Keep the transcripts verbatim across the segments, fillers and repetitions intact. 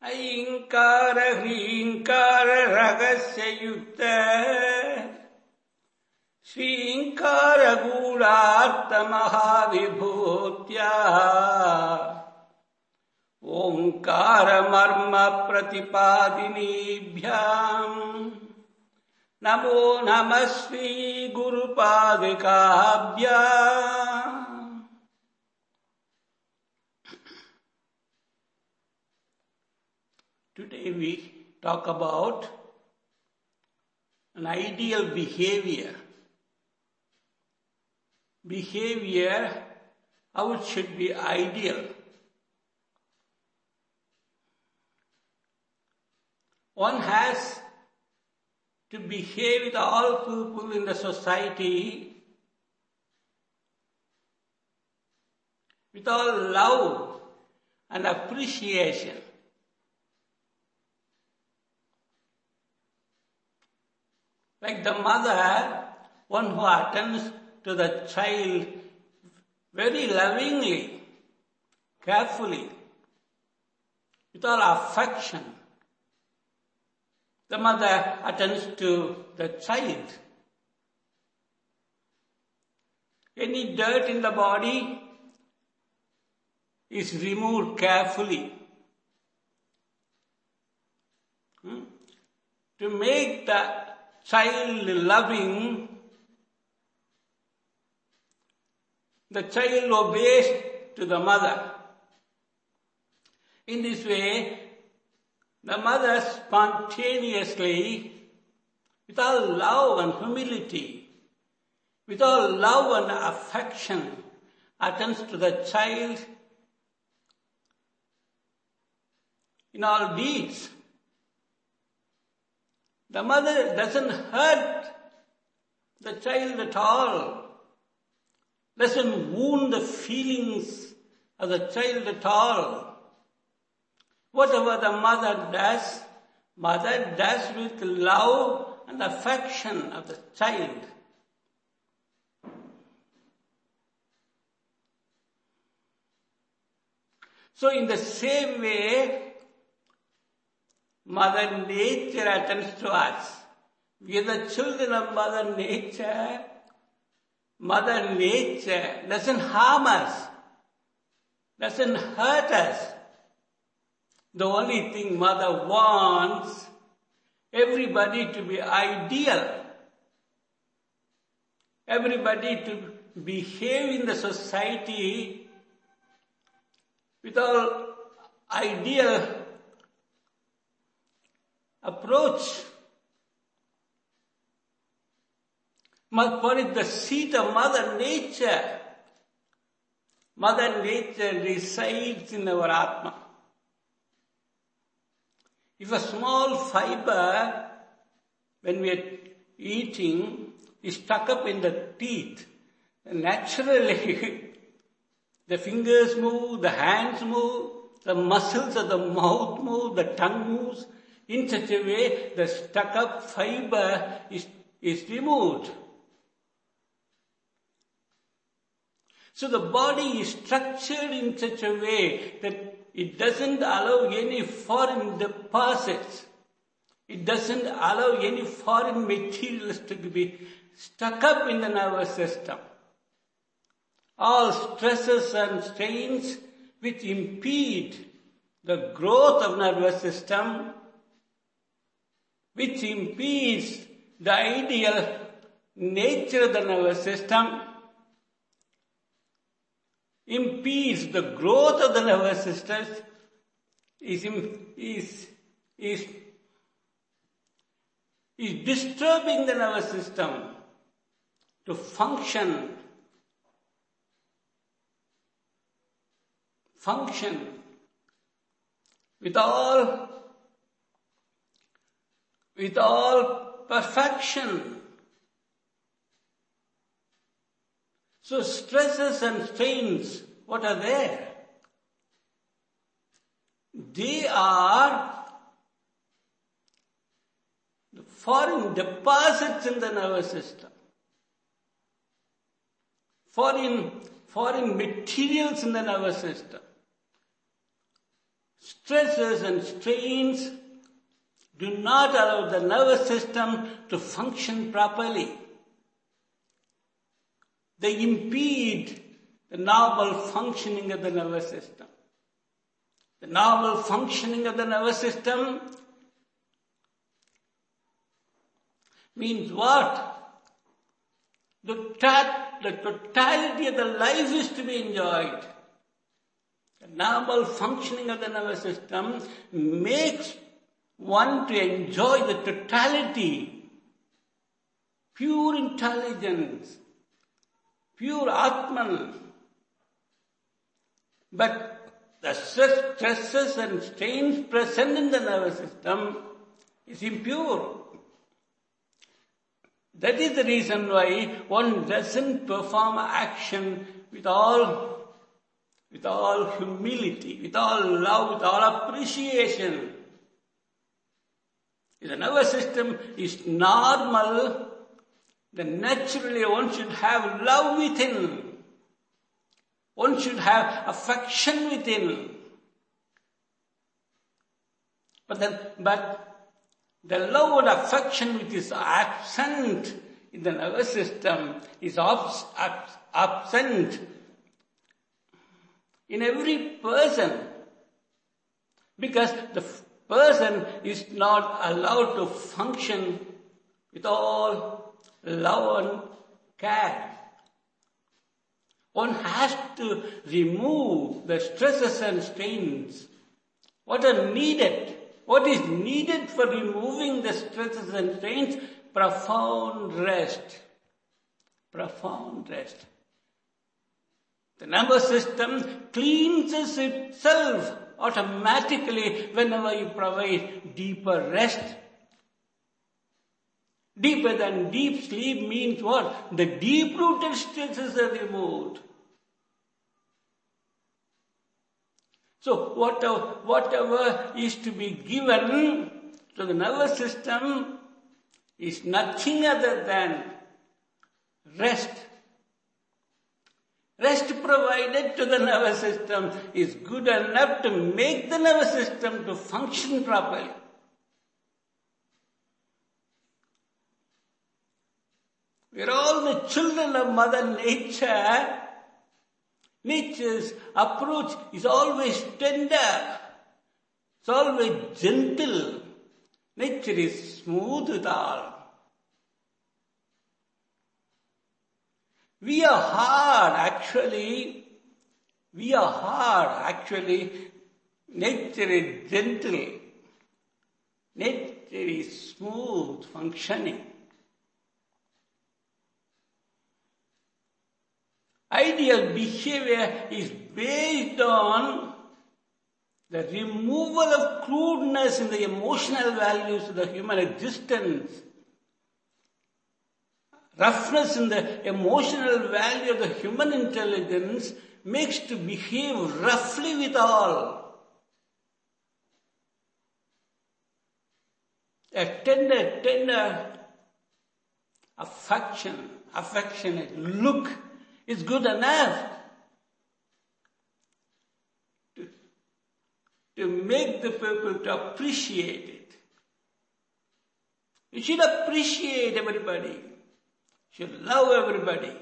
ऐङ्कार ह्रीङ्कार रहस्ययुक्त श्रीङ्कार गूढार्थमहाविभूत्याः ओङ्कार मर्म प्रतिपादिनीभ्याम् नमो नमः Shri गुरुपादिकाभ्याम्. Today we talk about an ideal behavior. Behavior, how it should be ideal. One has to behave with all people in the society with all love and appreciation. Like the mother, one who attends to the child very lovingly, carefully, with all affection. The mother attends to the child. Any dirt in the body is removed carefully. Hmm? To make the child loving, the child obeys to the mother. In this way, the mother spontaneously, with all love and humility, with all love and affection, attends to the child in all deeds. The mother doesn't hurt the child at all, doesn't wound the feelings of the child at all. Whatever the mother does, mother does with love and affection of the child. So in the same way, Mother Nature attends to us. We are the children of Mother Nature. Mother Nature doesn't harm us, doesn't hurt us. The only thing Mother wants, everybody to be ideal. Everybody to behave in the society with all ideal approach. For it the seat of Mother Nature. Mother Nature resides in our Atma. If a small fiber, when we are eating, is stuck up in the teeth, naturally the fingers move, the hands move, the muscles of the mouth move, the tongue moves. In such a way, the stuck-up fiber is, is removed. So the body is structured in such a way that it doesn't allow any foreign deposits. It doesn't allow any foreign materials to be stuck up in the nervous system. All stresses and strains which impede the growth of nervous system, which impedes the ideal nature of the nervous system, impedes the growth of the nervous system, is, is, is, is disturbing the nervous system to function, function with all with all perfection. So stresses and strains, what are there? They are the foreign deposits in the nervous system. Foreign, foreign materials in the nervous system. stresses and strains do not allow the nervous system to function properly. They impede the normal functioning of the nervous system. The normal functioning of the nervous system means what? The, tot- the totality of the life is to be enjoyed. The normal functioning of the nervous system makes one to enjoy the totality, pure intelligence, pure Atman. But the stress, stresses and strains present in the nervous system is impure. That is the reason why one doesn't perform action with all, with all humility, with all love, with all appreciation. If the nervous system is normal, then naturally one should have love within. One should have affection within. But then, but the love and affection which is absent in the nervous system is abs- abs- absent in every person, because the f- person is not allowed to function with all love and care. One has to remove the stresses and strains. What are needed? What is needed for removing the stresses and strains? Profound rest. Profound rest. The nervous system cleanses itself automatically whenever you provide deeper rest. Deeper than deep sleep means what? The deep-rooted stresses are removed. So whatever, whatever is to be given to the nervous system is nothing other than rest. Rest provided to the nervous system is good enough to make the nervous system to function properly. We are all the children of Mother Nature. Nature's approach is always tender. It's always gentle. Nature is smooth with all. We are hard, actually. We are hard, actually. Nature is gentle. Nature is smooth, functioning. Ideal behavior is based on the removal of crudeness in the emotional values of the human existence. Roughness in the emotional value of the human intelligence makes to behave roughly with all. A tender, tender affection, affectionate look is good enough to, to make the people to appreciate it. You should appreciate everybody. You should love everybody.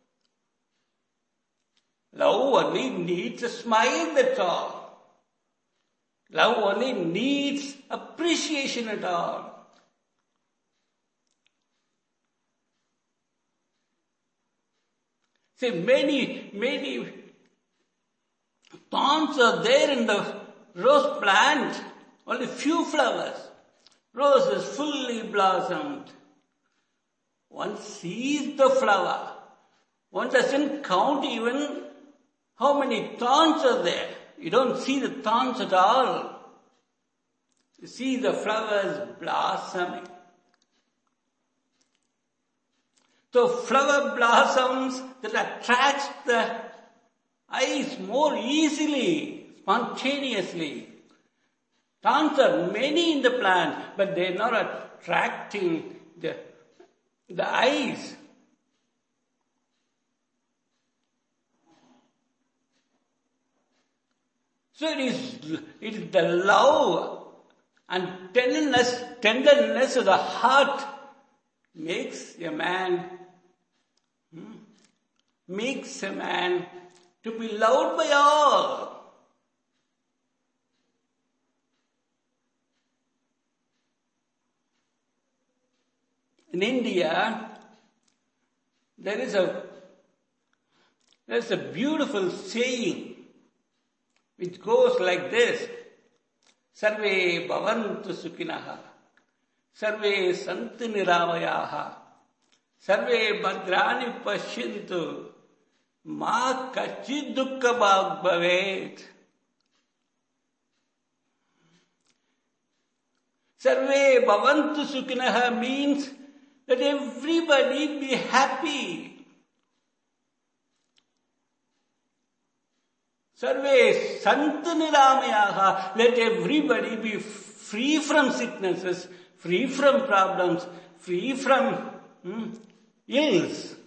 Love only needs a smile, that's all. Love only needs appreciation at all. See, many, many thorns are there in the rose plant. Only few flowers. Rose is fully blossomed. One sees the flower. One doesn't count even how many thorns are there. You don't see the thorns at all. You see the flowers blossoming. So flower blossoms that attracts the eyes more easily, spontaneously. Thorns are many in the plant, but they are not attracting the, the eyes. So it is, it is the love and tenderness, tenderness of the heart makes a man, hmm, makes a man to be loved by all. In India, there is a there is a beautiful saying which goes like this: Sarve bhavantu sukinaha, sarve santu niravayaha, sarve bhadrani pashyantu, ma kachid dukkha bhag bhavet. Sarve bhavantu sukinaha means that everybody be happy. Sarve santu niramayaha, let everybody be free from sicknesses, free from problems, free from hmm, ills.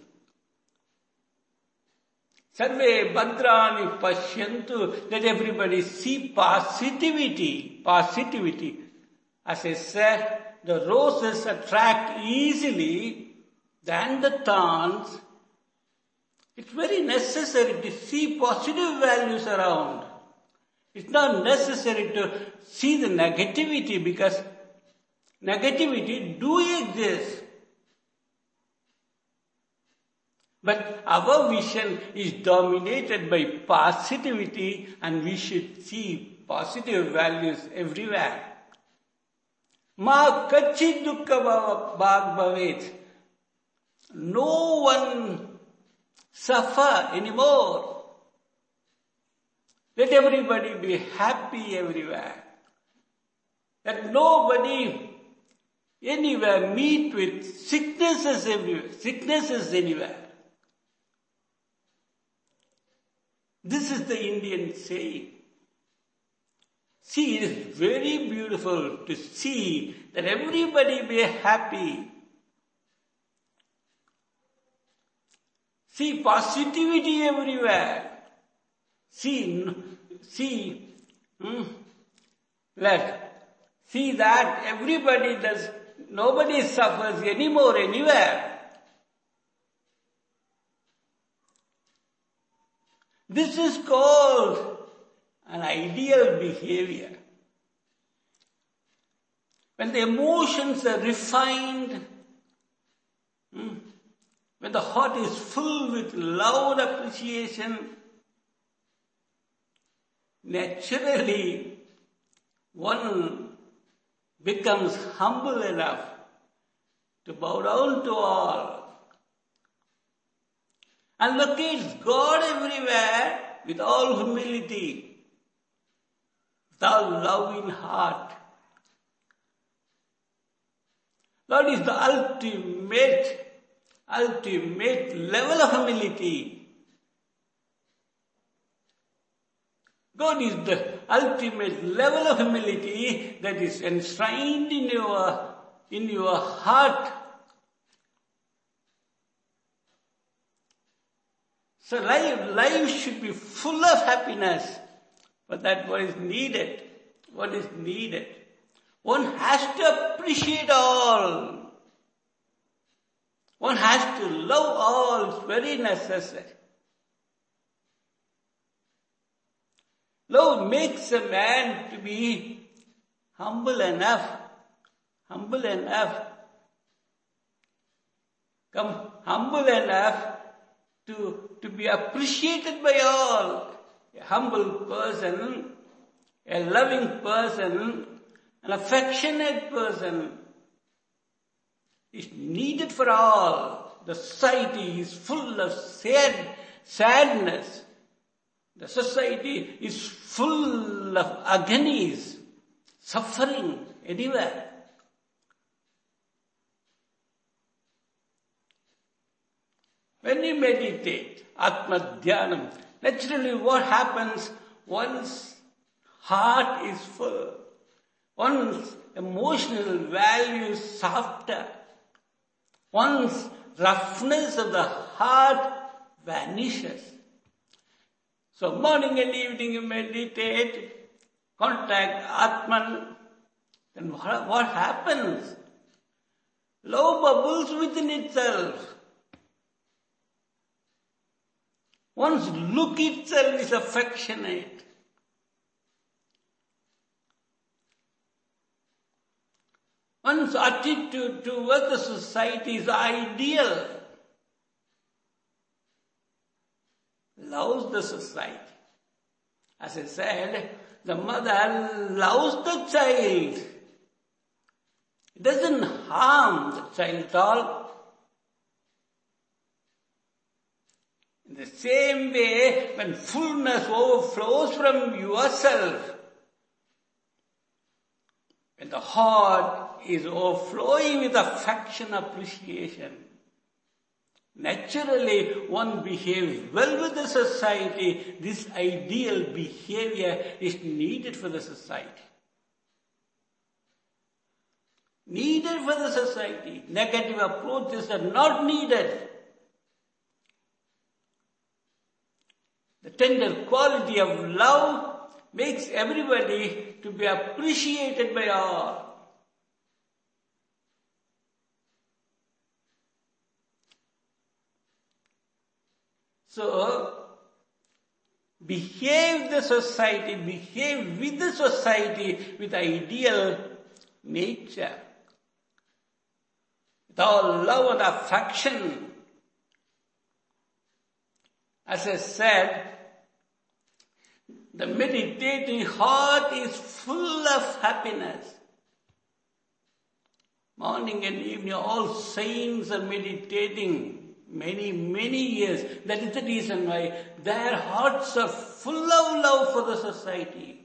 Sarve bhadrani pashyantu, let everybody see positivity, positivity. As I said, the roses attract easily than the thorns. It's very necessary to see positive values around. It's not necessary to see the negativity, because negativity do exist. But our vision is dominated by positivity, and we should see positive values everywhere. Ma kachid dukkha bhag bhavet. No one suffer anymore. Let everybody be happy everywhere. Let nobody anywhere meet with sicknesses everywhere. Sicknesses anywhere. This is the Indian saying. See, it is very beautiful to see that everybody be happy. See positivity everywhere. See, see, hmm, let, see that everybody does, nobody suffers anymore anywhere. This is called an ideal behavior. When the emotions are refined, hmm, when the heart is full with love and appreciation, naturally one becomes humble enough to bow down to all and locates God everywhere with all humility. Thou loving heart. Lord is the ultimate, ultimate level of humility. God is the ultimate level of humility that is enshrined in your, in your heart. So life, life should be full of happiness. But that's what is needed. What is needed? One has to appreciate all. One has to love all. It's very necessary. Love makes a man to be humble enough. Humble enough. Come humble enough to, to be appreciated by all. A humble person, a loving person, an affectionate person is needed for all. The society is full of sad, sadness. The society is full of agonies, suffering anywhere. When you meditate, Atma Dhyanam, naturally what happens? One's heart is full. One's emotional value is softer. One's roughness of the heart vanishes. So morning and evening you meditate, contact Atman, then what, what happens? Love bubbles within itself. One's look itself is affectionate. One's attitude towards the society is ideal. Loves the society. As I said, the mother loves the child. It doesn't harm the child at all. In the same way, when fullness overflows from yourself, when the heart is overflowing with affection, appreciation, naturally one behaves well with the society. This ideal behavior is needed for the society. Needed for the society. Negative approaches are not needed. The tender quality of love makes everybody to be appreciated by all. So, behave the society, behave with the society with ideal nature. With all love and affection. As I said, the meditating heart is full of happiness. Morning and evening, all saints are meditating many, many years. That is the reason why their hearts are full of love for the society.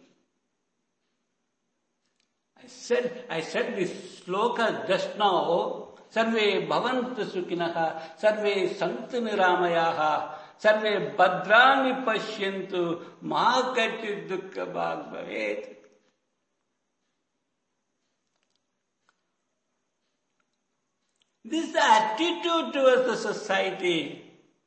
I said, I said this sloka just now. Sarve bhavantu sukhinaha, sarve santu niramayaha, sarve bhadrani pashyantu, ma kati dukkha bhag bhavet. This attitude towards the society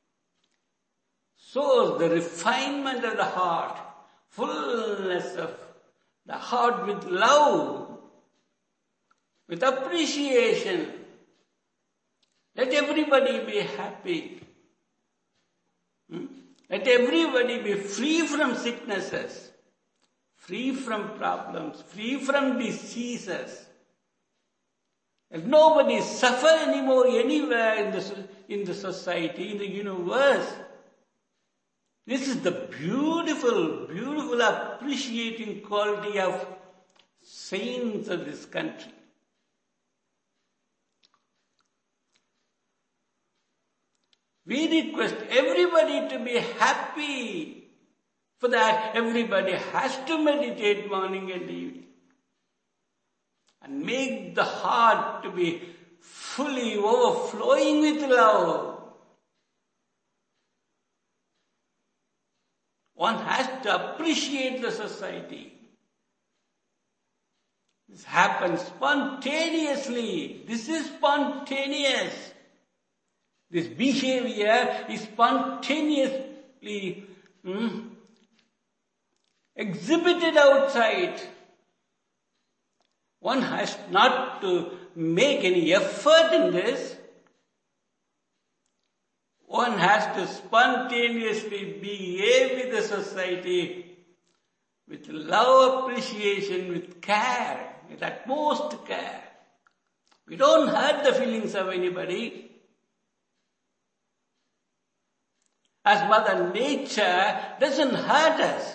shows the refinement of the heart, fullness of the heart with love, with appreciation. Let everybody be happy. Hmm? Let everybody be free from sicknesses, free from problems, free from diseases. Let nobody suffer anymore anywhere in the, in the society, in the universe. This is the beautiful, beautiful appreciating quality of saints of this country. We request everybody to be happy. For that, everybody has to meditate morning and evening. And make the heart to be fully overflowing with love. One has to appreciate the society. This happens spontaneously. This is spontaneous. This behavior is spontaneously hmm, exhibited outside. One has not to make any effort in this. One has to spontaneously behave with the society with love, appreciation, with care, with utmost care. We don't hurt the feelings of anybody. As Mother Nature doesn't hurt us.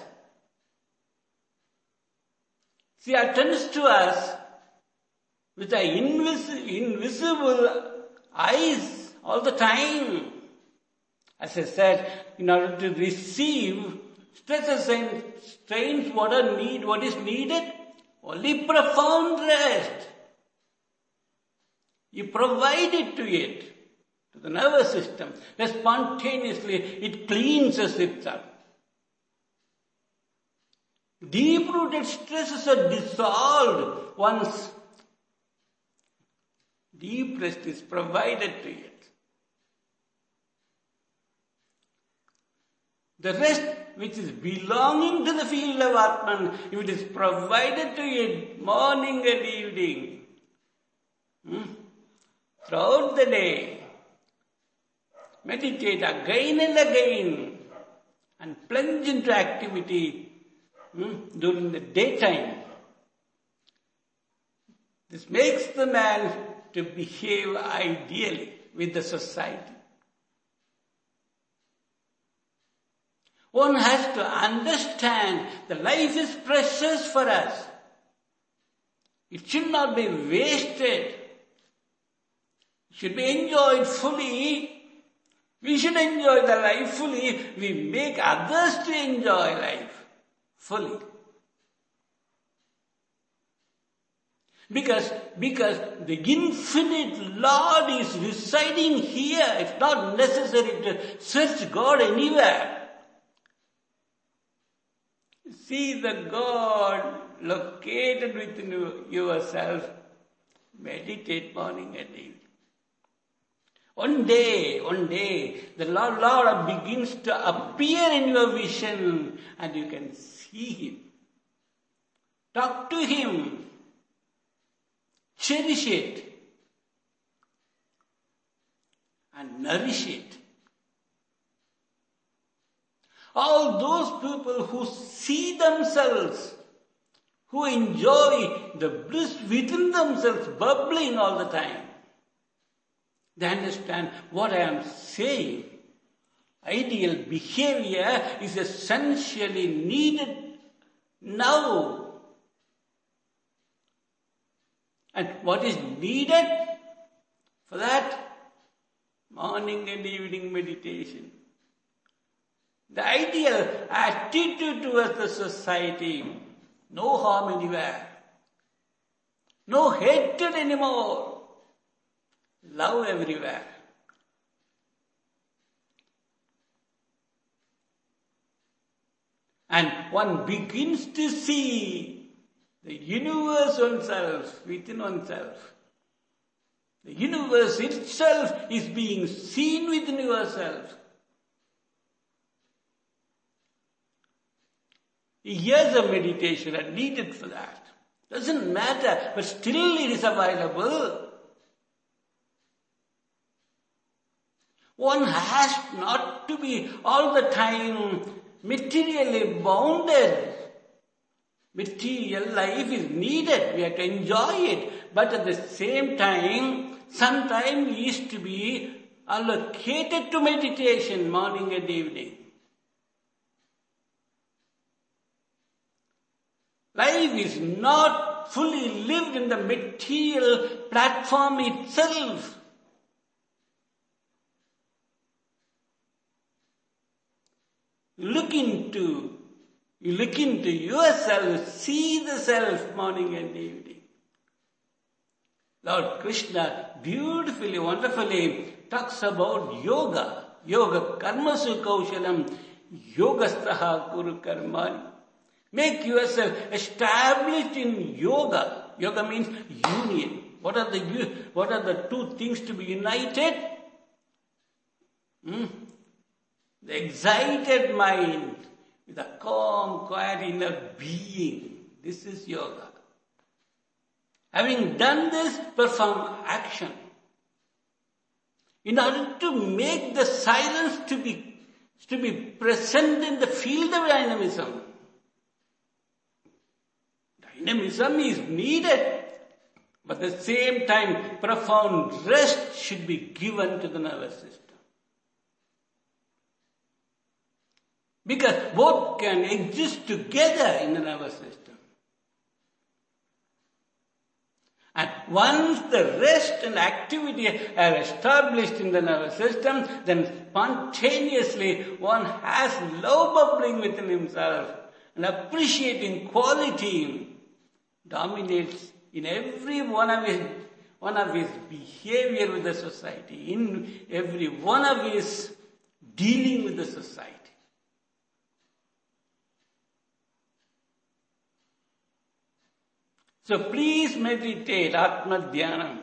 She attends to us with her invis- invisible eyes all the time. As I said, in order to receive stresses and strains, what are need, what is needed? Only profound rest. You provide it to it, to the nervous system. Then spontaneously it cleanses itself. Deep-rooted stresses are dissolved once deep rest is provided to it. The rest which is belonging to the field of Atman, if it is provided to you morning and evening, hmm, throughout the day, meditate again and again and plunge into activity hmm, during the daytime. This makes the man to behave ideally with the society. One has to understand that life is precious for us. It should not be wasted. It should be enjoyed fully. We should enjoy the life fully. We make others to enjoy life fully. Because, because the infinite Lord is residing here. It's not necessary to search God anywhere. See the God located within yourself. Meditate morning and evening. One day, one day, the Lord, Lord begins to appear in your vision and you can see Him. Talk to Him. Cherish it. And nourish it. All those people who see themselves, who enjoy the bliss within themselves bubbling all the time, they understand what I am saying. Ideal behavior is essentially needed now. And what is needed for that? Morning and evening meditation. The ideal attitude towards the society. No harm anywhere. No hatred anymore. Love everywhere. And one begins to see the universe oneself, within oneself. The universe itself is being seen within yourself. Years of meditation are needed for that. Doesn't matter, but still it is available. One has not to be all the time materially bounded. Material life is needed. We have to enjoy it. But at the same time, some time is to be allocated to meditation morning and evening. Life is not fully lived in the material platform itself. Look into, you look into yourself, see the self morning and evening. Lord Krishna beautifully, wonderfully talks about yoga. Yoga karmasu kaushalam, yogastaha kuru karmani. Make yourself established in yoga. Yoga means union. What are the, what are the two things to be united? Hmm? The excited mind with a calm, quiet inner being. This is yoga. Having done this, perform action. In order to make the silence to be, to be present in the field of dynamism. Dynamism is needed, but at the same time, profound rest should be given to the nervous system. Because both can exist together in the nervous system. And once the rest and activity are established in the nervous system, then spontaneously one has love bubbling within himself and appreciating quality dominates in every one of his, one of his behavior with the society, in every one of his dealing with the society. So please meditate, Atma Dhyanam.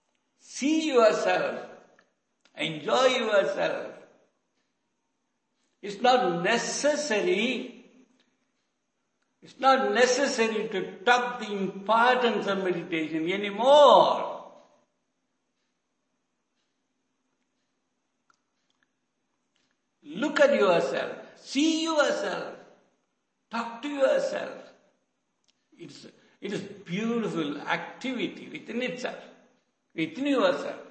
See yourself. Enjoy yourself. It's not necessary, it's not necessary to talk the importance of meditation anymore. Look at yourself, see yourself, talk to yourself. It's, it is beautiful activity within itself, within yourself.